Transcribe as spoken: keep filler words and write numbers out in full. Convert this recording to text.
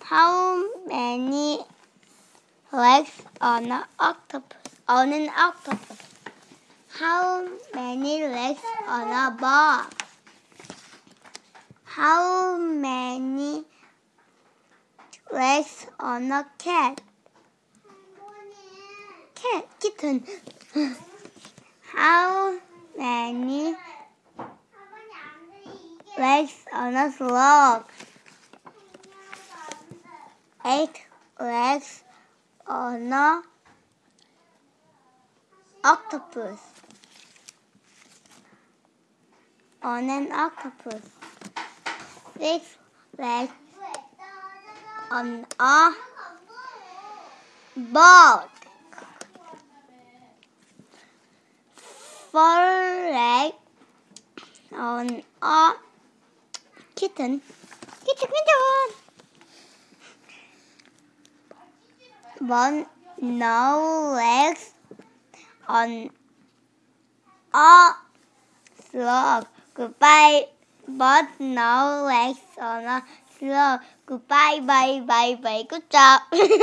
How many legs on an octopus? On an octopus. How many legs on a ball? How many legs on a cat? Cat, kitten. How many legs on a slug? Eight legs on a octopus. On an octopus. Six legs on a ball. Four legs on a kitten. Kitten, kitten. One no legs on a slug. Goodbye. But no legs on a slug. Goodbye, bye, bye, bye. Good job.